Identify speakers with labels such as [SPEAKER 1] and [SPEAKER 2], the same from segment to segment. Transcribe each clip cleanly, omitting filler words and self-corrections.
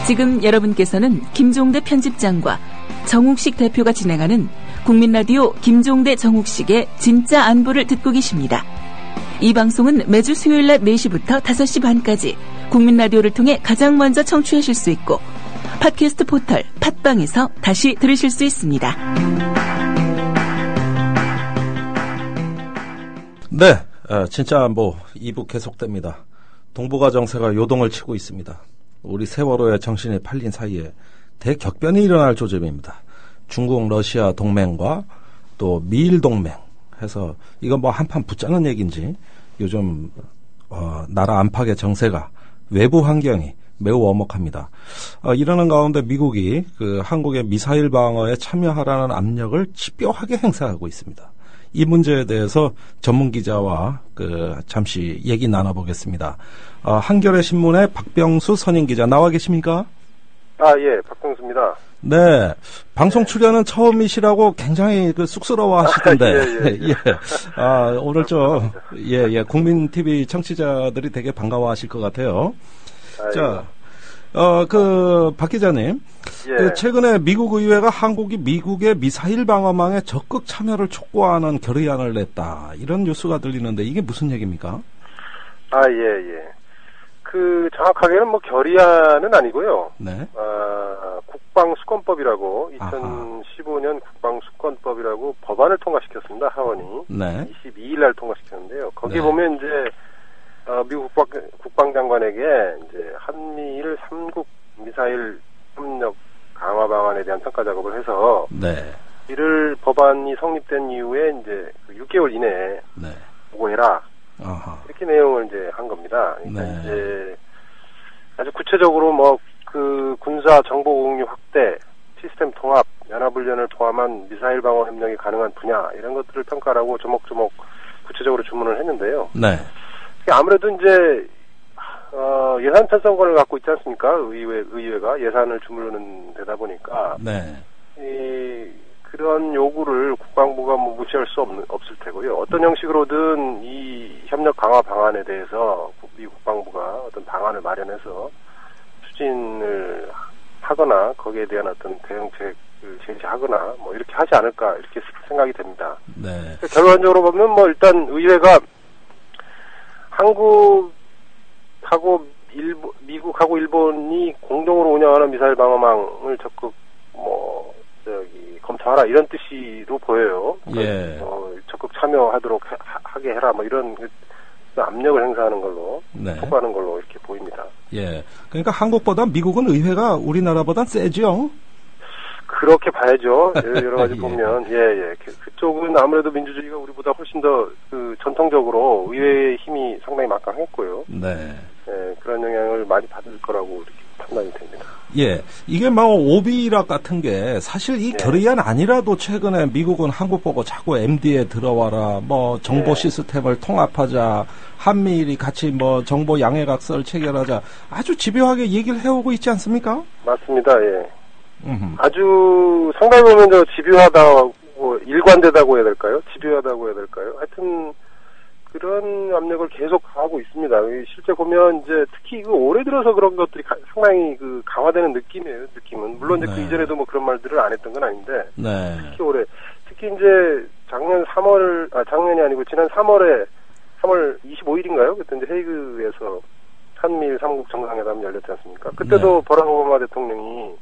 [SPEAKER 1] 지금 여러분께서는 김종대 편집장과 정욱식 대표가 진행하는 국민라디오 김종대 정욱식의 진짜 안보를 듣고 계십니다. 이 방송은 매주 수요일 낮 4시부터 5시 반까지 국민라디오를 통해 가장 먼저 청취하실 수 있고 팟캐스트 포털 팟빵에서 다시 들으실 수 있습니다.
[SPEAKER 2] 네, 진짜 안보 2부 계속됩니다. 동북아 정세가 요동을 치고 있습니다. 우리 세월호의 정신이 팔린 사이에 대격변이 일어날 조짐입니다. 중국, 러시아 동맹과 또 미일 동맹 해서 이건 뭐 한판 붙자는 얘기인지 요즘 나라 안팎의 정세가 외부 환경이 매우 엄혹합니다. 이러는 가운데 미국이 그 한국의 미사일 방어에 참여하라는 압력을 집요하게 행사하고 있습니다. 이 문제에 대해서 전문 기자와 잠시 얘기 나눠보겠습니다. 한겨레 신문의 박병수 선임 기자 나와 계십니까?
[SPEAKER 3] 예, 박병수입니다.
[SPEAKER 2] 네, 방송 출연은 처음이시라고 굉장히 쑥스러워 하시던데.
[SPEAKER 3] 예.
[SPEAKER 2] 오늘 국민 TV 청취자들이 되게 반가워하실 것 같아요. 자, 박 기자님.
[SPEAKER 3] 예.
[SPEAKER 2] 최근에 미국 의회가 한국이 미국의 미사일 방어망에 적극 참여를 촉구하는 결의안을 냈다. 이런 뉴스가 들리는데 이게 무슨 얘기입니까?
[SPEAKER 3] 예. 정확하게는 결의안은 아니고요.
[SPEAKER 2] 네.
[SPEAKER 3] 국방수권법이라고 2015년 국방수권법이라고 법안을 통과시켰습니다. 하원이.
[SPEAKER 2] 네.
[SPEAKER 3] 22일 날 통과시켰는데요. 거기에
[SPEAKER 2] 네.
[SPEAKER 3] 보면 이제 미국 국방장관에게 이제 한미일 3국 미사일 협력 강화 방안에 대한 평가 작업을 해서
[SPEAKER 2] 네.
[SPEAKER 3] 이를 법안이 성립된 이후에 이제 6개월 이내에
[SPEAKER 2] 네.
[SPEAKER 3] 보고해라.
[SPEAKER 2] 아하.
[SPEAKER 3] 이렇게 내용을 이제 한 겁니다. 그러니까
[SPEAKER 2] 네.
[SPEAKER 3] 이제 아주 구체적으로 군사 정보 공유 확대, 시스템 통합, 연합훈련을 포함한 미사일 방어 협력이 가능한 분야 이런 것들을 평가하라고 조목조목 구체적으로 주문을 했는데요.
[SPEAKER 2] 네.
[SPEAKER 3] 아무래도 이제 예산 편성권을 갖고 있지 않습니까? 의회가 예산을 주무르는 데다 보니까
[SPEAKER 2] 네.
[SPEAKER 3] 그런 요구를 국방부가 무시할 수 없을 테고요. 어떤 형식으로든 이 협력 강화 방안에 대해서 미 국방부가 어떤 방안을 마련해서 추진을 하거나 거기에 대한 어떤 대응책을 제시하거나 이렇게 하지 않을까 이렇게 생각이 됩니다.
[SPEAKER 2] 네.
[SPEAKER 3] 결론적으로 보면 일단 의회가 한국하고 미국하고 일본이 공동으로 운영하는 미사일 방어망을 적극 검토하라 이런 뜻으로 보여요.
[SPEAKER 2] 예.
[SPEAKER 3] 적극 참여하도록 하게 해라 이런 압력을 행사하는 걸로
[SPEAKER 2] 네.
[SPEAKER 3] 촉구하는 걸로 이렇게 보입니다.
[SPEAKER 2] 예. 그러니까 한국보다 미국은 의회가 우리나라보다 세죠.
[SPEAKER 3] 그렇게 봐야죠. 여러 가지
[SPEAKER 2] 예.
[SPEAKER 3] 보면 그쪽은 아무래도 민주주의가 우리보다 훨씬 더 전통적으로 의회의 힘이 상당히 막강했고요.
[SPEAKER 2] 네.
[SPEAKER 3] 그런 영향을 많이 받을 거라고 이렇게 판단이 됩니다.
[SPEAKER 2] 예, 이게 오비락 같은 게 사실 이 결의안 아니라도 최근에 미국은 한국 보고 자꾸 MD에 들어와라, 정보 시스템을 통합하자, 한미일이 같이 정보 양해각서를 체결하자, 아주 집요하게 얘기를 해오고 있지 않습니까?
[SPEAKER 3] 맞습니다. 예. 아주 상당히 보면 집요하다고 일관되다고 해야 될까요? 집요하다고 해야 될까요? 하여튼 그런 압력을 계속 하고 있습니다. 실제 보면 이제 특히 올해 들어서 그런 것들이 상당히 강화되는 느낌이에요. 느낌은 물론 이제
[SPEAKER 2] 네.
[SPEAKER 3] 이전에도 그런 말들을 안 했던 건 아닌데
[SPEAKER 2] 네.
[SPEAKER 3] 특히 이제 작년이 아니고 지난 3월 25일인가요? 그때 이제 헤이그에서 한미일 3국 정상회담이 열렸지 않습니까? 그때도 버락 오바마 대통령이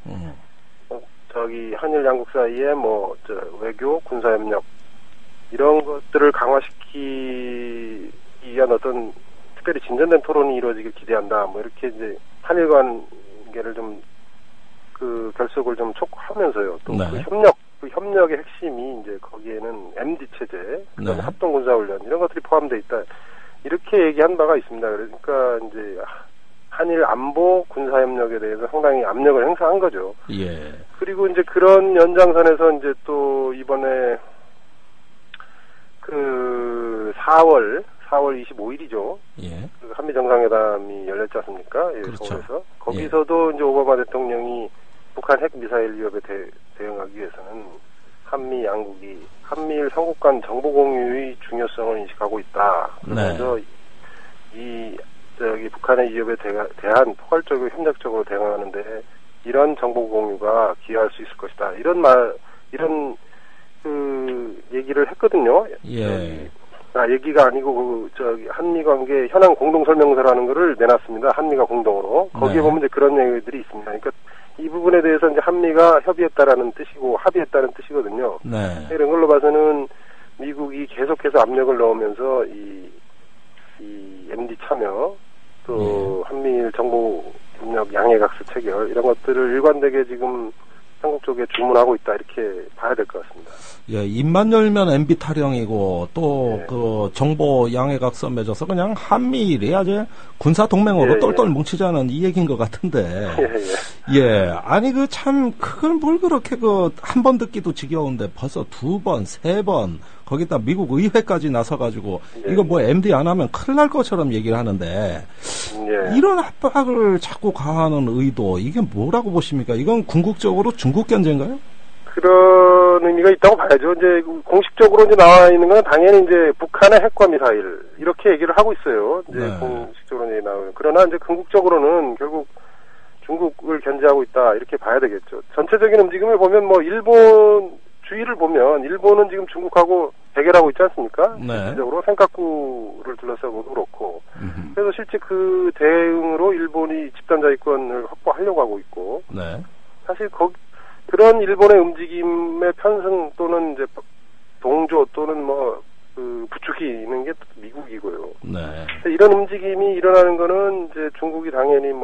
[SPEAKER 3] 한일 양국 사이에 외교, 군사협력 이런 것들을 강화시키기 위한 어떤 특별히 진전된 토론이 이루어지길 기대한다. 이렇게 이제 한일 관계를 결속을 좀 촉구하면서요. 또
[SPEAKER 2] 네.
[SPEAKER 3] 그 협력의 핵심이 이제 거기에는 MD 체제,
[SPEAKER 2] 네.
[SPEAKER 3] 합동 군사훈련 이런 것들이 포함되어 있다. 이렇게 얘기한 바가 있습니다. 그러니까 이제 한일 안보 군사협력에 대해서 상당히 압력을 행사한 거죠.
[SPEAKER 2] 예.
[SPEAKER 3] 그리고 이제 그런 연장선에서 이제 또 이번에 4월 25일이죠.
[SPEAKER 2] 예.
[SPEAKER 3] 한미 정상회담이 열렸지 않습니까?
[SPEAKER 2] 그렇죠.
[SPEAKER 3] 서울에서. 거기서도 이제 오바마 대통령이 북한 핵 미사일 위협에 대응하기 위해서는 한미 양국이 한미일 3국 간 정보 공유의 중요성을 인식하고 있다. 그러면서 북한의 위협에 대한 포괄적으로 협력적으로 대응하는데 이런 정보 공유가 기여할 수 있을 것이다. 이런 얘기를 했거든요.
[SPEAKER 2] 예.
[SPEAKER 3] 얘기가 아니고 한미 관계 현안 공동 설명서라는 거를 내놨습니다. 한미가 공동으로. 거기에
[SPEAKER 2] 네.
[SPEAKER 3] 보면 이제 그런 얘기들이 있습니다. 그러니까 이 부분에 대해서 이제 한미가 협의했다라는 뜻이고 합의했다는 뜻이거든요.
[SPEAKER 2] 네.
[SPEAKER 3] 이런 걸로 봐서는 미국이 계속해서 압력을 넣으면서 이 MD 참여 또 한미일 정보 협력 양해각서 체결 이런 것들을 일관되게 지금 한국 쪽에 주문하고 있다 이렇게 봐야 될 것 같습니다.
[SPEAKER 2] 예, 입만 열면 MB 타령이고 또
[SPEAKER 3] 예.
[SPEAKER 2] 그 정보 양해각서 맺어서 그냥 한미일이 아주 군사 동맹으로
[SPEAKER 3] 예,
[SPEAKER 2] 똘똘
[SPEAKER 3] 예.
[SPEAKER 2] 뭉치자는 이 얘기인 것 같은데.
[SPEAKER 3] 예.
[SPEAKER 2] 예, 아니 그 참 그걸 뭘 그렇게 한 번 듣기도 지겨운데 벌써 2번, 3번 거기다 미국 의회까지 나서가지고
[SPEAKER 3] 예.
[SPEAKER 2] 이거 뭐 MD 안 하면 큰일 날 것처럼 얘기를 하는데
[SPEAKER 3] 예.
[SPEAKER 2] 이런 압박을 자꾸 가하는 의도 이게 뭐라고 보십니까? 이건 궁극적으로 중국 견제인가요?
[SPEAKER 3] 그런 의미가 있다고 봐야죠. 이제 공식적으로 이제 나와 있는 건 당연히 이제 북한의 핵과 미사일 이렇게 얘기를 하고 있어요. 이제
[SPEAKER 2] 네.
[SPEAKER 3] 공식적으로 이제 나오는. 그러나 이제 궁극적으로는 결국 중국을 견제하고 있다 이렇게 봐야 되겠죠. 전체적인 움직임을 보면 뭐 일본 주위를 보면 일본은 지금 중국하고 대결하고 있지 않습니까?
[SPEAKER 2] 네.
[SPEAKER 3] 실질적으로 센카쿠를 둘러싸고도 그렇고. 그래서 실제 그 대응으로 일본이 집단자위권을 확보하려고 하고 있고.
[SPEAKER 2] 네.
[SPEAKER 3] 사실 그런 일본의 움직임의 편승 또는 이제 동조 또는 부추기는 게 미국이고요.
[SPEAKER 2] 네.
[SPEAKER 3] 이런 움직임이 일어나는 거는 이제 중국이 당연히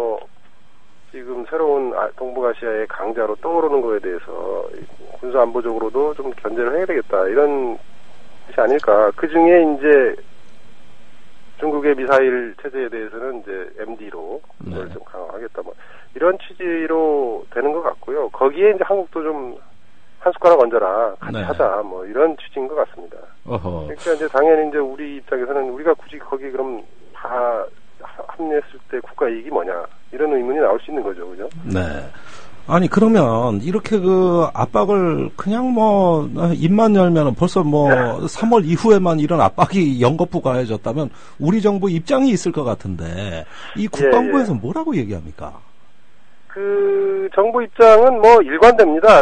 [SPEAKER 3] 지금 새로운 동북아시아의 강자로 떠오르는 거에 대해서 군사 안보적으로도 좀 견제를 해야 되겠다 이런 것이 아닐까. 그 중에 이제 중국의 미사일 체제에 대해서는 이제 MD로 그걸 좀 강화하겠다 이런 취지로 되는 것 같고요. 거기에 이제 한국도 좀 한 숟가락 얹어라 같이 하자 이런 취지인 것 같습니다.
[SPEAKER 2] 어허.
[SPEAKER 3] 그러니까 이제 당연히 이제 우리 입장에서는 우리가 굳이 거기 그럼 다 합류했을 때 국가 이익이 뭐냐 이런 의문이 나올 수 있는 거죠, 그죠?
[SPEAKER 2] 네. 아니 그러면 이렇게 압박을 그냥 입만 열면은 벌써 3월 이후에만 이런 압박이 연거푸 가해졌다면 우리 정부 입장이 있을 것 같은데 이 국방부에서 뭐라고 얘기합니까?
[SPEAKER 3] 그 정부 입장은 일관됩니다.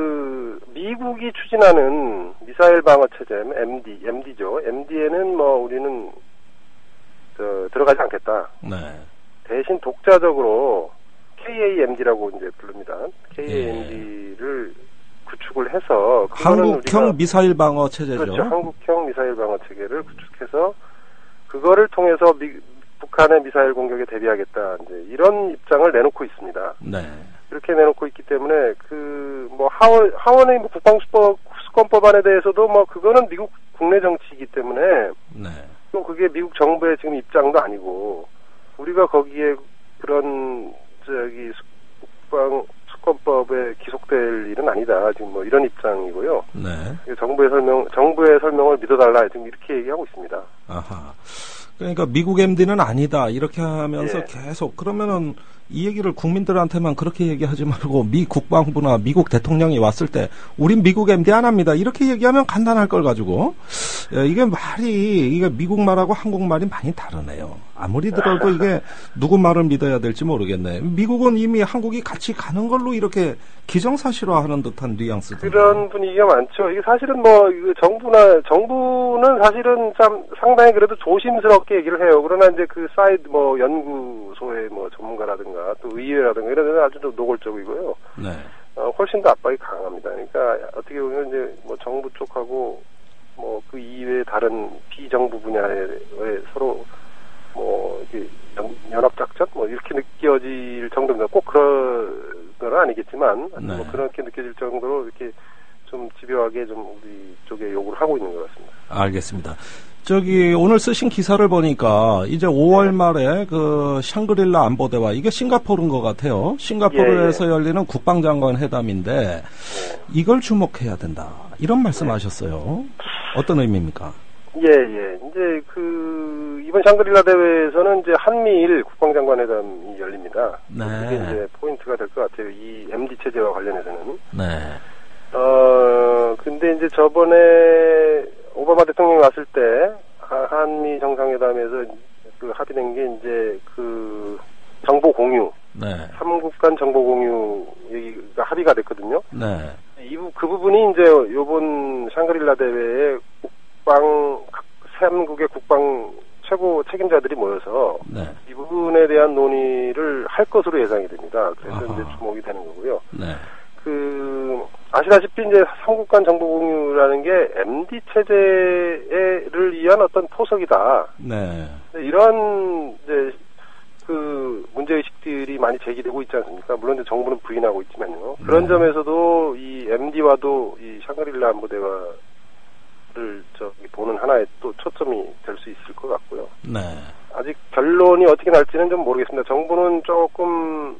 [SPEAKER 3] 미국이 추진하는 미사일 방어 체제 MD죠. MD에는 우리는 들어가지 않겠다.
[SPEAKER 2] 네.
[SPEAKER 3] 대신 독자적으로 KAMD라고 이제 부릅니다. KAMD를 구축을 해서
[SPEAKER 2] 한국형 미사일 방어 체제죠.
[SPEAKER 3] 그렇죠. 한국형 미사일 방어 체계를 구축해서 그거를 통해서 북한의 미사일 공격에 대비하겠다. 이제 이런 입장을 내놓고 있습니다.
[SPEAKER 2] 네.
[SPEAKER 3] 이렇게 내놓고 있기 때문에 하원의 국방수권법안에 대해서도 그거는 미국 국내 정치이기 때문에
[SPEAKER 2] 네.
[SPEAKER 3] 또 그게 미국 정부의 지금 입장도 아니고 우리가 거기에 그런 국방수권법에 기속될 일은 아니다. 지금 이런 입장이고요.
[SPEAKER 2] 네.
[SPEAKER 3] 정부의 설명을 믿어달라. 지금 이렇게 얘기하고 있습니다.
[SPEAKER 2] 아하. 그러니까 미국 MD는 아니다 이렇게 하면서 계속 그러면은 이 얘기를 국민들한테만 그렇게 얘기하지 말고 미 국방부나 미국 대통령이 왔을 때 우린 미국 MD 안 합니다 이렇게 얘기하면 간단할 걸 가지고 이게 미국 말하고 한국 말이 많이 다르네요. 아무리 들어도 이게 누구 말을 믿어야 될지 모르겠네. 미국은 이미 한국이 같이 가는 걸로 이렇게 기정사실화하는 듯한 뉘앙스도
[SPEAKER 3] 그런 분위기가 많죠. 이게 사실은 정부는 사실은 참 상당히 그래도 조심스럽게 얘기를 해요. 그러나 이제 그 사이드 연구소의 전문가라든가 또 의회라든가 이런 데는 아주 좀 노골적이고요.
[SPEAKER 2] 네.
[SPEAKER 3] 훨씬 더 압박이 강합니다. 그러니까 어떻게 보면 이제 정부 쪽하고 그 이외의 다른 비정부 분야에 서로 이렇게 연합작전 이렇게 느껴질 정도입니다. 꼭 그런 건 아니겠지만 그렇게 느껴질 정도로 이렇게 좀 집요하게 좀 우리 쪽에 요구를 하고 있는 것 같습니다.
[SPEAKER 2] 알겠습니다. 오늘 쓰신 기사를 보니까 이제 5월 말에 샹그릴라 안보대화 이게 싱가포르인 것 같아요. 싱가포르에서 열리는 국방장관 회담인데 이걸 주목해야 된다. 이런 말씀하셨어요. 어떤 의미입니까?
[SPEAKER 3] 이제 이번 샹그릴라 대회에서는 이제 한미일 국방장관 회담이 열립니다.
[SPEAKER 2] 네.
[SPEAKER 3] 그게 이제 포인트가 될 것 같아요. 이 MD 체제와 관련해서는.
[SPEAKER 2] 네.
[SPEAKER 3] 근데 이제 저번에 오바마 대통령이 왔을 때 한미 정상회담에서 합의된 게 이제 그 정보 공유,
[SPEAKER 2] 네.
[SPEAKER 3] 3국 간 정보 공유 얘기가 합의가 됐거든요.
[SPEAKER 2] 네.
[SPEAKER 3] 그 부분이 이제 요번 샹그릴라 대회에 국방 3국의 국방 최고 책임자들이 모여서
[SPEAKER 2] 네.
[SPEAKER 3] 이 부분에 대한 논의를 할 것으로 예상이 됩니다. 그래서
[SPEAKER 2] 아하.
[SPEAKER 3] 이제 주목이 되는 거고요.
[SPEAKER 2] 네.
[SPEAKER 3] 아시다시피 이제 3국 간 정보 공유라는 게 MD 체제를 위한 어떤 포석이다.
[SPEAKER 2] 네.
[SPEAKER 3] 이런 이제 그 문제의식들이 많이 제기되고 있지 않습니까? 물론 이제 정부는 부인하고 있지만요. 그런 점에서도 이 MD와도 이 샹그릴라 안보대화를 보는 하나의 또 초점이 될 수 있을 것 같고요.
[SPEAKER 2] 네.
[SPEAKER 3] 아직 결론이 어떻게 날지는 좀 모르겠습니다. 정부는 조금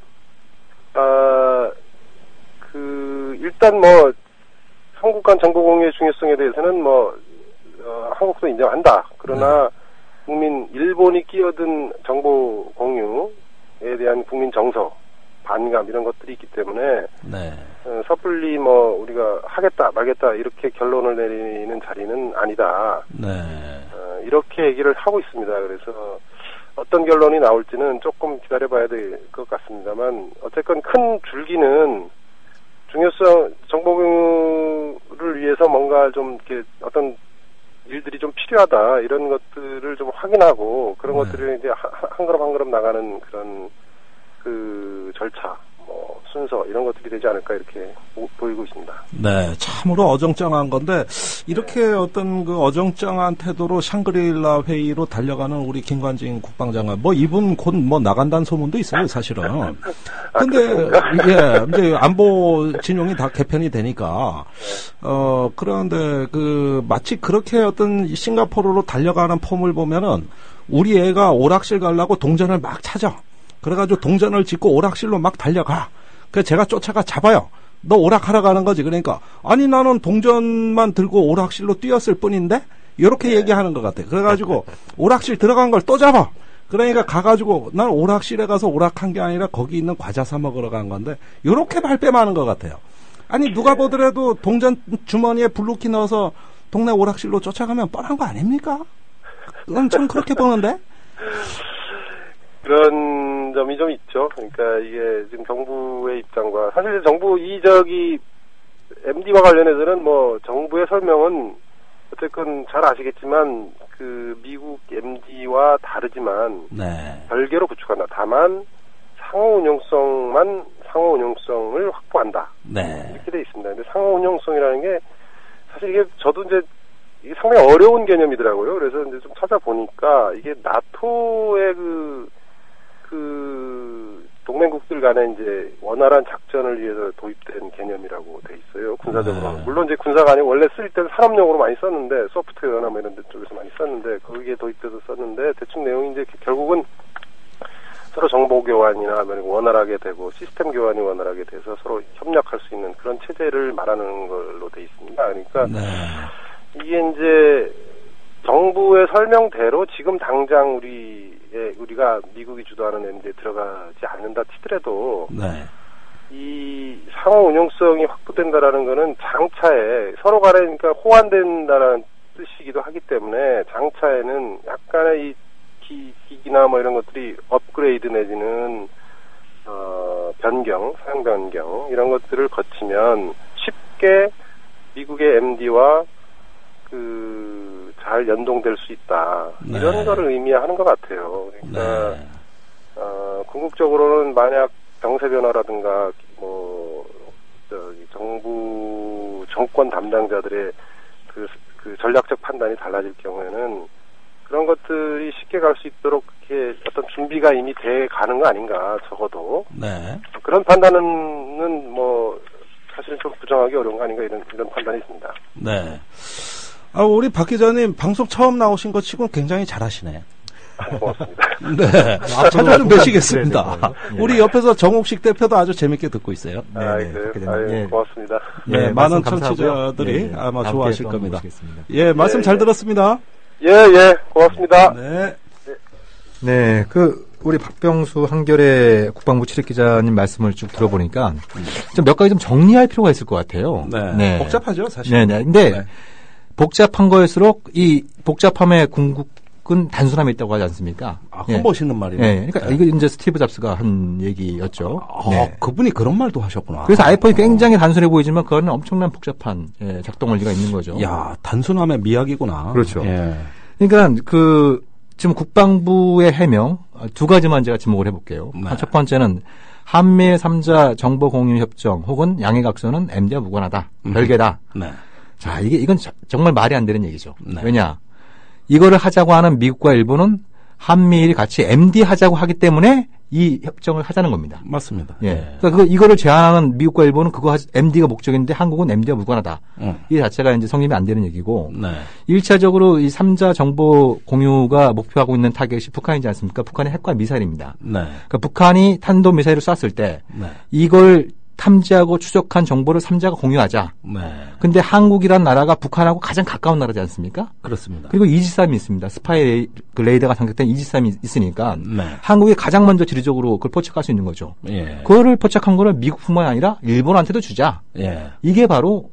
[SPEAKER 3] 일단 한국 간 정보 공유의 중요성에 대해서는 한국도 인정한다. 그러나 일본이 끼어든 정보 공유에 대한 국민 정서, 반감 이런 것들이 있기 때문에
[SPEAKER 2] 네.
[SPEAKER 3] 섣불리 우리가 하겠다 말겠다 이렇게 결론을 내리는 자리는 아니다.
[SPEAKER 2] 네.
[SPEAKER 3] 이렇게 얘기를 하고 있습니다. 그래서 어떤 결론이 나올지는 조금 기다려봐야 될 것 같습니다만 어쨌건 큰 줄기는 중요성 정보공유를 위해서 뭔가 좀 이렇게 어떤 일들이 좀 필요하다 이런 것들을 좀 확인하고 그런 것들을 이제 한 걸음 한 걸음 나가는 그런 그 절차, 순서 이런 것들이 되지 않을까 이렇게 보이고 있습니다.
[SPEAKER 2] 네, 참으로 어정쩡한 건데 이렇게 어떤 그 어정쩡한 태도로 샹그릴라 회의로 달려가는 우리 김관진 국방장관, 이분 곧 나간다는 소문도 있어요, 사실은. 근데 이제 안보 진영이 다 개편이 되니까 그런데 마치 그렇게 어떤 싱가포르로 달려가는 폼을 보면은 우리 애가 오락실 가려고 동전을 막 찾아. 그래가지고 동전을 짓고 오락실로 막 달려가. 그래서 제가 쫓아가 잡아요. 너 오락하러 가는 거지. 그러니까 아니 나는 동전만 들고 오락실로 뛰었을 뿐인데 이렇게 얘기하는 것 같아. 그래가지고 오락실 들어간 걸 또 잡아. 그러니까 가가지고 난 오락실에 가서 오락한 게 아니라 거기 있는 과자 사 먹으러 간 건데 이렇게 발뺌하는 것 같아요. 아니 누가 보더라도 동전 주머니에 블루키 넣어서 동네 오락실로 쫓아가면 뻔한 거 아닙니까? 난 좀 그렇게 보는데.
[SPEAKER 3] 그런 점이 좀 있죠. 그러니까 이게 지금 정부의 입장과 사실 정부 MD와 관련해서는 정부의 설명은 어쨌든 잘 아시겠지만 그 미국 MD와 다르지만
[SPEAKER 2] 네.
[SPEAKER 3] 별개로 구축한다. 다만 상호 운용성을 확보한다.
[SPEAKER 2] 네.
[SPEAKER 3] 이렇게 돼 있습니다. 근데 상호 운용성이라는 게 사실 이게 저도 이제 이게 상당히 어려운 개념이더라고요. 그래서 이제 좀 찾아보니까 이게 나토의 동맹국들 간에 이제 원활한 작전을 위해서 도입된 개념이라고 돼 있어요. 군사적으로. 물론 이제 군사가 아니고 원래 쓸 때는 산업용으로 많이 썼는데, 소프트웨어나 이런 데 쪽에서 많이 썼는데, 거기에 도입돼서 썼는데, 대충 내용이 이제 결국은 서로 정보 교환이나 원활하게 되고, 시스템 교환이 원활하게 돼서 서로 협력할 수 있는 그런 체제를 말하는 걸로 돼 있습니다. 그러니까, 이게 이제, 정부의 설명대로 지금 당장 우리가 미국이 주도하는 MD에 들어가지 않는다 치더라도 이 상호 운용성이 확보된다라는 거는 장차에 서로 간에 그러니까 호환된다라는 뜻이기도 하기 때문에 장차에는 약간의 이 기기나 이런 것들이 업그레이드 내지는 사용 변경 이런 것들을 거치면 쉽게 미국의 MD와 잘 연동될 수 있다. 이런 거를 의미하는 것 같아요. 그러니까, 궁극적으로는 만약 정세 변화라든가, 정권 담당자들의 그 전략적 판단이 달라질 경우에는 그런 것들이 쉽게 갈 수 있도록 이렇게 어떤 준비가 이미 돼 가는 거 아닌가, 적어도.
[SPEAKER 2] 네.
[SPEAKER 3] 그런 판단은 사실은 좀 부정하기 어려운 거 아닌가 이런 판단이 있습니다.
[SPEAKER 2] 네. 우리 박 기자님 방송 처음 나오신 것 치고는 굉장히 잘하시네.
[SPEAKER 3] 고맙습니다.
[SPEAKER 2] 네. 자주 좀 뵈시겠습니다. 우리 옆에서 정옥식 대표도 아주 재밌게 듣고 있어요.
[SPEAKER 3] 고맙습니다.
[SPEAKER 2] 네, 많은 청취자들이 아마 좋아하실 겁니다. 예, 말씀 잘 들었습니다.
[SPEAKER 3] 예, 고맙습니다.
[SPEAKER 4] 네, 우리 박병수 한겨레 국방부 출입기자님 말씀을 쭉 들어보니까 좀 몇 가지 좀 정리할 필요가 있을 것 같아요.
[SPEAKER 2] 복잡하죠, 사실.
[SPEAKER 4] 근데 복잡한 거일수록 이 복잡함의 미국은 단순함에 있다고 하지 않습니까?
[SPEAKER 2] 그건 멋있는 말이네요.
[SPEAKER 4] 예. 그러니까 이거 이제 스티브 잡스가 한 얘기였죠. 네.
[SPEAKER 2] 그분이 그런 말도 하셨구나.
[SPEAKER 4] 그래서 아이폰이 굉장히 단순해 보이지만 그거는 엄청난 복잡한 작동 원리가 있는 거죠.
[SPEAKER 2] 야, 단순함의 미학이구나.
[SPEAKER 4] 그렇죠.
[SPEAKER 2] 예.
[SPEAKER 4] 그러니까 지금 국방부의 해명 두 가지만 제가 지목을 해볼게요.
[SPEAKER 2] 네.
[SPEAKER 4] 첫 번째는 한미일 3자 정보 공유 협정 혹은 양해각서는 MD와 무관하다. 별개다.
[SPEAKER 2] 네.
[SPEAKER 4] 자, 이건 정말 말이 안 되는 얘기죠.
[SPEAKER 2] 네.
[SPEAKER 4] 왜냐? 이거를 하자고 하는 미국과 일본은 한미일이 같이 MD 하자고 하기 때문에 이 협정을 하자는 겁니다.
[SPEAKER 2] 맞습니다.
[SPEAKER 4] 예. 그러니까 이거를 제안하는 미국과 일본은 MD가 목적인데 한국은 MD와 무관하다. 이 자체가 이제 성립이 안 되는 얘기고.
[SPEAKER 2] 네.
[SPEAKER 4] 1차적으로 이 3자 정보 공유가 목표하고 있는 타겟이 북한이지 않습니까? 북한의 핵과 미사일입니다.
[SPEAKER 2] 네.
[SPEAKER 4] 그러니까 북한이 탄도 미사일을 쐈을 때
[SPEAKER 2] 네.
[SPEAKER 4] 이걸 탐지하고 추적한 정보를 3자가 공유하자.
[SPEAKER 2] 네.
[SPEAKER 4] 근데 한국이란 나라가 북한하고 가장 가까운 나라지 않습니까?
[SPEAKER 2] 그렇습니다.
[SPEAKER 4] 그리고 이지삼이 있습니다. 스파이 레이더가 장착된 이지삼이 있으니까
[SPEAKER 2] 네.
[SPEAKER 4] 한국이 가장 먼저 지리적으로 그걸 포착할 수 있는 거죠.
[SPEAKER 2] 예.
[SPEAKER 4] 그거를 포착한 거를 미국뿐만 아니라 일본한테도 주자.
[SPEAKER 2] 예.
[SPEAKER 4] 이게 바로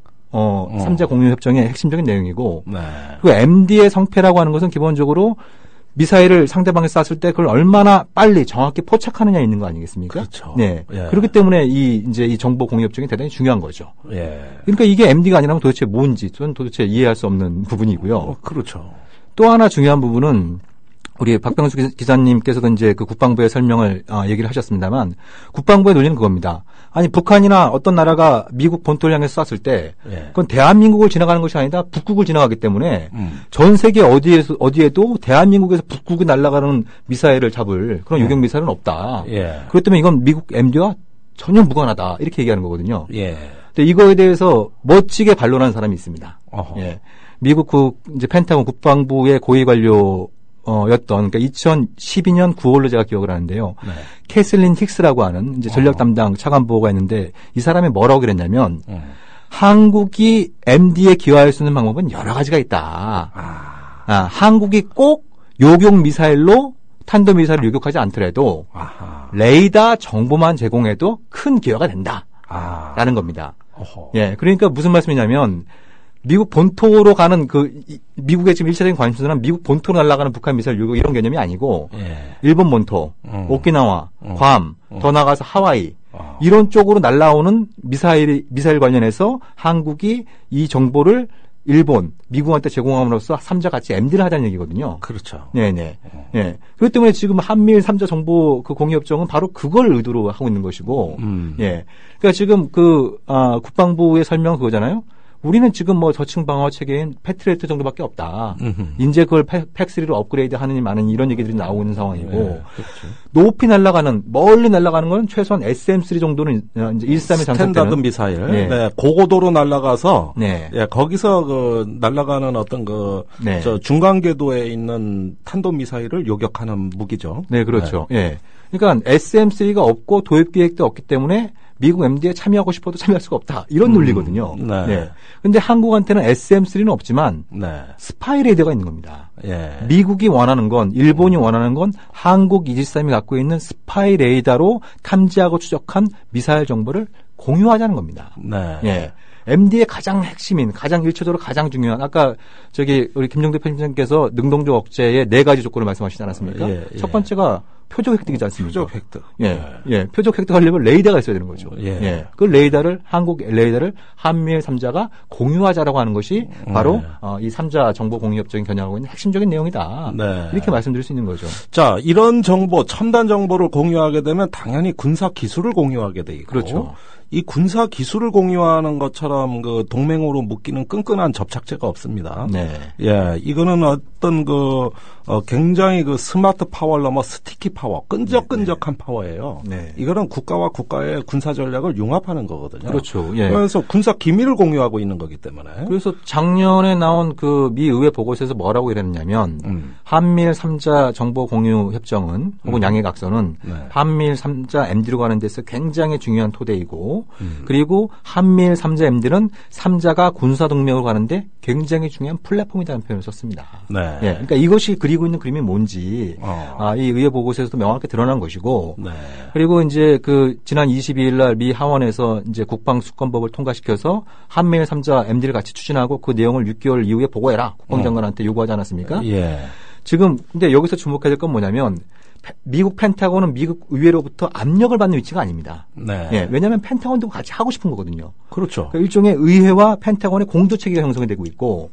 [SPEAKER 4] 3자 공유 협정의 핵심적인 내용이고
[SPEAKER 2] 네.
[SPEAKER 4] 그 MD의 성패라고 하는 것은 기본적으로 미사일을 상대방에 쐈을 때 그걸 얼마나 빨리 정확히 포착하느냐에 있는 거 아니겠습니까?
[SPEAKER 2] 그렇죠.
[SPEAKER 4] 네.
[SPEAKER 2] 예.
[SPEAKER 4] 그렇기 때문에 이 정보 공유 협정이 대단히 중요한 거죠.
[SPEAKER 2] 예.
[SPEAKER 4] 그러니까 이게 MD가 아니라면 도대체 뭔지 저는 도대체 이해할 수 없는 부분이고요.
[SPEAKER 2] 그렇죠.
[SPEAKER 4] 또 하나 중요한 부분은 우리 박병수 기자님께서도 이제 그 국방부의 설명을 얘기를 하셨습니다만 국방부의 논리는 그겁니다. 아니 북한이나 어떤 나라가 미국 본토를 향해서 쐈을 때 그건 대한민국을 지나가는 것이 아니라 북극을 지나가기 때문에 전 세계 어디에도 대한민국에서 북극이 날아가는 미사일을 잡을 그런 요격 미사일은 없다.
[SPEAKER 2] 예.
[SPEAKER 4] 그렇기 때문에 이건 미국 MD와 전혀 무관하다 이렇게 얘기하는 거거든요.
[SPEAKER 2] 예.
[SPEAKER 4] 근데 이거에 대해서 멋지게 반론하는 사람이 있습니다. 예. 미국 이제 펜타곤 국방부의 고위 관료 였던, 그러니까 2012년 9월로 제가 기억을 하는데요. 네. 캐슬린 힉스라고 하는 이제 전략 담당 차관보가 있는데 이 사람이 뭐라고 그랬냐면 한국이 MD에 기여할 수 있는 방법은 여러 가지가 있다. 한국이 꼭 요격 미사일로 탄도 미사일을 요격하지 않더라도 레이더 정보만 제공해도 큰 기여가 된다. 라는 겁니다. 예, 그러니까 무슨 말씀이냐면 미국 본토로 가는 미국의 지금 1차적인 관심사는 미국 본토로 날아가는 북한 미사일 요격 이런 개념이 아니고 일본 본토, 오키나와, 괌, 더 나가서 하와이 이런 쪽으로 날아오는 미사일 관련해서 한국이 이 정보를 일본, 미국한테 제공함으로써 3자 같이 MD를 하자는 얘기거든요.
[SPEAKER 2] 그렇죠.
[SPEAKER 4] 네네. 예. 그렇기 때문에 지금 한미일 3자 정보 공유협정은 바로 그걸 의도로 하고 있는 것이고, 예. 그러니까 지금 국방부의 설명은 그거잖아요. 우리는 지금 저층 방어 체계인 패트리어트 정도밖에 없다. 이제 그걸 팩3로 업그레이드 하느니 많은 이런 얘기들이 나오고 있는 상황이고,
[SPEAKER 2] 그렇죠.
[SPEAKER 4] 높이 날아가는, 멀리 날아가는 건 최소한 SM3 정도는 이제 1-3에 장착되는
[SPEAKER 2] 스탠다드 미사일. 네. 고고도로 날아가서,
[SPEAKER 4] 네.
[SPEAKER 2] 예, 거기서 날아가는 어떤
[SPEAKER 4] 네.
[SPEAKER 2] 중간 궤도에 있는 탄도 미사일을 요격하는 무기죠.
[SPEAKER 4] 네, 그렇죠. 예. 그러니까 SM3가 없고 도입 계획도 없기 때문에 미국 MD에 참여하고 싶어도 참여할 수가 없다. 이런 논리거든요.
[SPEAKER 2] 네.
[SPEAKER 4] 네. 근데 한국한테는 SM3는 없지만
[SPEAKER 2] 네.
[SPEAKER 4] 스파이 레이더가 있는 겁니다.
[SPEAKER 2] 예.
[SPEAKER 4] 미국이 원하는 건, 일본이 원하는 건 한국 이지스함이 갖고 있는 스파이 레이더로 탐지하고 추적한 미사일 정보를 공유하자는 겁니다.
[SPEAKER 2] 네.
[SPEAKER 4] 예. MD의 가장 핵심인, 가장 일차적으로 가장 중요한, 아까 우리 김종대 편집장께서 능동적 억제의 4가지 조건을 말씀하시지 않았습니까?
[SPEAKER 2] 예, 예.
[SPEAKER 4] 첫 번째가 표적 획득이지 않습니까?
[SPEAKER 2] 표적 획득.
[SPEAKER 4] 예. 예. 표적 획득하려면 레이더가 있어야 되는 거죠.
[SPEAKER 2] 예.
[SPEAKER 4] 예. 그 한국 레이더를 한미일 3자가 공유하자라고 하는 것이 바로 이 3자 정보 공유 협정이 겨냥하고 있는 핵심적인 내용이다.
[SPEAKER 2] 네.
[SPEAKER 4] 이렇게 말씀드릴 수 있는 거죠.
[SPEAKER 2] 자, 이런 정보, 첨단 정보를 공유하게 되면 당연히 군사 기술을 공유하게 돼 있고.
[SPEAKER 4] 그렇죠.
[SPEAKER 2] 이 군사 기술을 공유하는 것처럼 동맹으로 묶이는 끈끈한 접착제가 없습니다.
[SPEAKER 4] 네.
[SPEAKER 2] 예, 이거는 어떤 굉장히 스마트 파워를 넘어 스티키 파워, 끈적끈적한 파워예요.
[SPEAKER 4] 네.
[SPEAKER 2] 이거는 국가와 국가의 군사 전략을 융합하는 거거든요.
[SPEAKER 4] 그렇죠. 예.
[SPEAKER 2] 그래서 군사 기밀을 공유하고 있는 거기 때문에.
[SPEAKER 4] 그래서 작년에 나온 미 의회 보고서에서 뭐라고 이랬냐면 한미일 3자 정보 공유 협정은 혹은 양해각서는
[SPEAKER 2] 네.
[SPEAKER 4] 한미일 3자 MD로 가는 데서 굉장히 중요한 토대이고 그리고 한미일 3자 MD는 3자가 군사 동맹으로 가는데 굉장히 중요한 플랫폼이라는 표현을 썼습니다.
[SPEAKER 2] 네.
[SPEAKER 4] 예. 그러니까 이것이 그리고 있는 그림이 뭔지 이 의회 보고서에서도 명확하게 드러난 것이고
[SPEAKER 2] 네.
[SPEAKER 4] 그리고 이제 지난 22일 날 미 하원에서 이제 국방수권법을 통과시켜서 한미일 3자 MD를 같이 추진하고 그 내용을 6개월 이후에 보고해라. 국방장관한테 요구하지 않았습니까?
[SPEAKER 2] 예.
[SPEAKER 4] 지금 근데 여기서 주목해야 될 건 뭐냐면 미국 펜타곤은 미국 의회로부터 압력을 받는 위치가 아닙니다.
[SPEAKER 2] 네.
[SPEAKER 4] 예, 왜냐하면 펜타곤도 같이 하고 싶은 거거든요.
[SPEAKER 2] 그렇죠.
[SPEAKER 4] 그러니까 일종의 의회와 펜타곤의 공조 체계가 형성이 되고 있고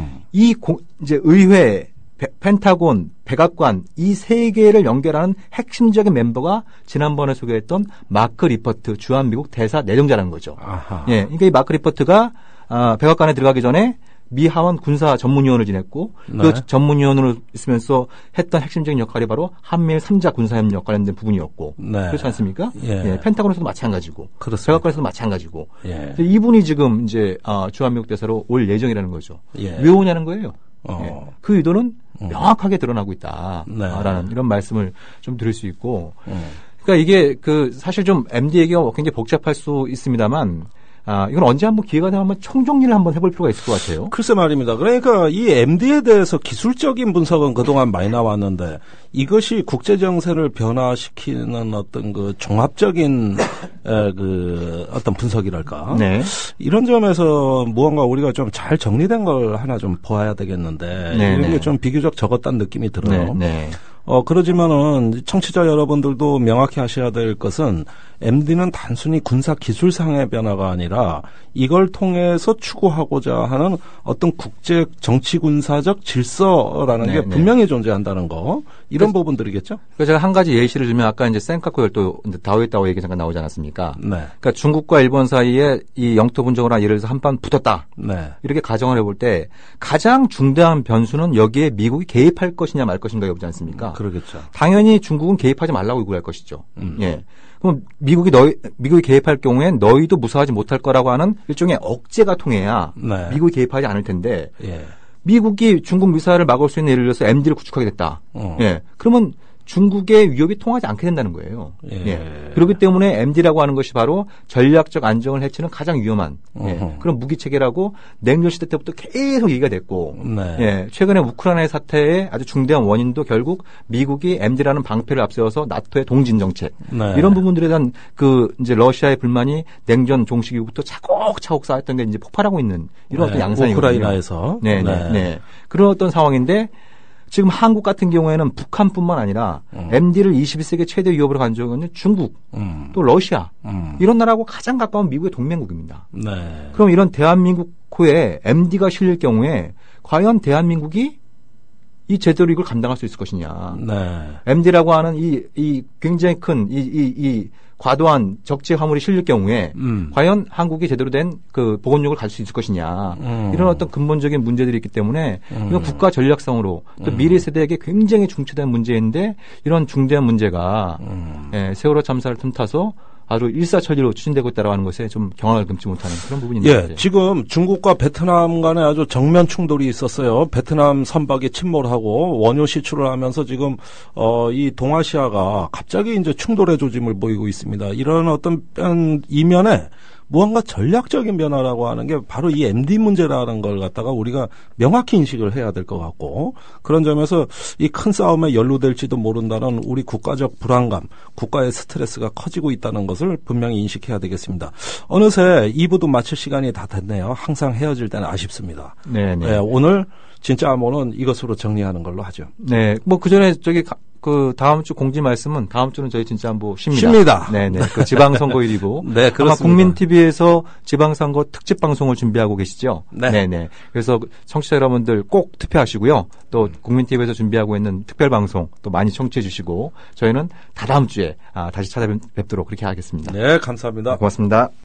[SPEAKER 4] 이제 의회, 펜타곤, 백악관 이 세 개를 연결하는 핵심적인 멤버가 지난번에 소개했던 마크 리퍼트 주한미국 대사 내정자라는 거죠.
[SPEAKER 2] 아하.
[SPEAKER 4] 예, 그러니까 이 마크 리퍼트가 백악관에 들어가기 전에 미 하원 군사 전문위원을 지냈고
[SPEAKER 2] 네.
[SPEAKER 4] 그 전문위원으로 있으면서 했던 핵심적인 역할이 바로 한미일 3자 군사협력 관련된 부분이었고
[SPEAKER 2] 네.
[SPEAKER 4] 그렇지 않습니까?
[SPEAKER 2] 예.
[SPEAKER 4] 예, 펜타곤에서도 마찬가지고
[SPEAKER 2] 그렇습니다.
[SPEAKER 4] 백악관에서도 마찬가지고
[SPEAKER 2] 예.
[SPEAKER 4] 이분이 지금 이제 주한미국 대사로 올 예정이라는 거죠.
[SPEAKER 2] 예.
[SPEAKER 4] 왜 오냐는 거예요. 예. 그 의도는 명확하게 드러나고 있다라는
[SPEAKER 2] 네.
[SPEAKER 4] 이런 말씀을 좀 드릴 수 있고 그러니까 이게 사실 좀 MD 얘기가 굉장히 복잡할 수 있습니다만 이건 언제 한번 기회가 되면 한번 총정리를 한번 해볼 필요가 있을 것 같아요.
[SPEAKER 2] 글쎄 말입니다. 그러니까 이 MD에 대해서 기술적인 분석은 그동안 많이 나왔는데 이것이 국제 정세를 변화시키는 어떤 그 종합적인 그 어떤 분석이랄까.
[SPEAKER 4] 네.
[SPEAKER 2] 이런 점에서 무언가 우리가 좀 잘 정리된 걸 하나 좀 보아야 되겠는데
[SPEAKER 4] 네,
[SPEAKER 2] 이게
[SPEAKER 4] 네.
[SPEAKER 2] 좀 비교적 적었다는 느낌이 들어요.
[SPEAKER 4] 네. 네.
[SPEAKER 2] 그러지만은 청취자 여러분들도 명확히 하셔야 될 것은 MD는 단순히 군사 기술상의 변화가 아니라 이걸 통해서 추구하고자 하는 어떤 국제 정치 군사적 질서라는 게 분명히 존재한다는 거 이런 부분들이겠죠.
[SPEAKER 4] 그러니까 제가 한 가지 예시를 들면 아까 이제 센카쿠 열도 다오이타오 얘기 잠깐 나오지 않았습니까?
[SPEAKER 2] 네.
[SPEAKER 4] 그러니까 중국과 일본 사이에 이 영토 분쟁으로 예를 들어서 한판 붙었다.
[SPEAKER 2] 네.
[SPEAKER 4] 이렇게 가정을 해볼 때 가장 중대한 변수는 여기에 미국이 개입할 것이냐 말 것인가 여부지 않습니까?
[SPEAKER 2] 그러겠죠.
[SPEAKER 4] 당연히 중국은 개입하지 말라고 요구할 것이죠. 예. 그럼 미국이 개입할 경우엔 너희도 무사하지 못할 거라고 하는 일종의 억제가 통해야
[SPEAKER 2] 네.
[SPEAKER 4] 미국이 개입하지 않을 텐데
[SPEAKER 2] 예.
[SPEAKER 4] 미국이 중국 미사일을 막을 수 있는 예를 들어서 MD를 구축하게 됐다. 예. 그러면 중국의 위협이 통하지 않게 된다는 거예요. 예. 그렇기 때문에 MD라고 하는 것이 바로 전략적 안정을 해치는 가장 위험한 그런 무기 체계라고 냉전 시대 때부터 계속 얘기가 됐고,
[SPEAKER 2] 네.
[SPEAKER 4] 예. 최근에 우크라이나 사태의 아주 중대한 원인도 결국 미국이 MD라는 방패를 앞세워서 나토의 동진 정책
[SPEAKER 2] 네.
[SPEAKER 4] 이런 부분들에 대한 이제 러시아의 불만이 냉전 종식 이후부터 차곡차곡 쌓였던 게 이제 폭발하고 있는 이런 어떤 양상이거든요.
[SPEAKER 2] 우크라이나에서.
[SPEAKER 4] 네. 그런 어떤 상황인데. 지금 한국 같은 경우에는 북한뿐만 아니라 MD를 21세기 최대 위협으로 간 적은 중국, 또 러시아 이런 나라하고 가장 가까운 미국의 동맹국입니다.
[SPEAKER 2] 네.
[SPEAKER 4] 그럼 이런 대한민국호에 MD가 실릴 경우에 과연 대한민국이 이 제대로 이걸 감당할 수 있을 것이냐.
[SPEAKER 2] 네.
[SPEAKER 4] MD라고 하는 이 굉장히 큰 이 과도한 적재 화물이 실릴 경우에 과연 한국이 제대로 된 그 보건력을 가질 수 있을 것이냐. 이런 어떤 근본적인 문제들이 있기 때문에 이건 국가 전략성으로 또 미래 세대에게 굉장히 중추된 문제인데 이런 중대한 문제가 세월호 참사를 틈타서 아주 일사천리로 추진되고 있다고 하는 것에 좀 경악을 금치 못하는 그런 부분이 있는 것 같아요.
[SPEAKER 2] 지금 중국과 베트남 간에 아주 정면 충돌이 있었어요. 베트남 선박이 침몰하고 원유 시출을 하면서 지금 이 동아시아가 갑자기 이제 충돌의 조짐을 보이고 있습니다. 이런 어떤 이면에 무언가 전략적인 변화라고 하는 게 바로 이 MD 문제라는 걸 갖다가 우리가 명확히 인식을 해야 될 것 같고 그런 점에서 이 큰 싸움에 연루될지도 모른다는 우리 국가적 불안감, 국가의 스트레스가 커지고 있다는 것을 분명히 인식해야 되겠습니다. 어느새 2부도 마칠 시간이 다 됐네요. 항상 헤어질 때는 아쉽습니다.
[SPEAKER 4] 네.
[SPEAKER 2] 오늘 진짜 암호는 이것으로 정리하는 걸로 하죠.
[SPEAKER 4] 네. 그 전에 다음 주 공지 말씀은 다음 주는 저희 진짜 뭐
[SPEAKER 2] 쉽니다.
[SPEAKER 4] 네네. 지방선거일이고.
[SPEAKER 2] 네, 그렇습니다.
[SPEAKER 4] 아마 국민TV에서 지방선거 특집 방송을 준비하고 계시죠? 네네. 그래서 청취자 여러분들 꼭 투표하시고요. 또 국민TV에서 준비하고 있는 특별 방송 또 많이 청취해 주시고 저희는 다다음 주에 다시 찾아뵙도록 그렇게 하겠습니다.
[SPEAKER 2] 네, 감사합니다.
[SPEAKER 4] 고맙습니다.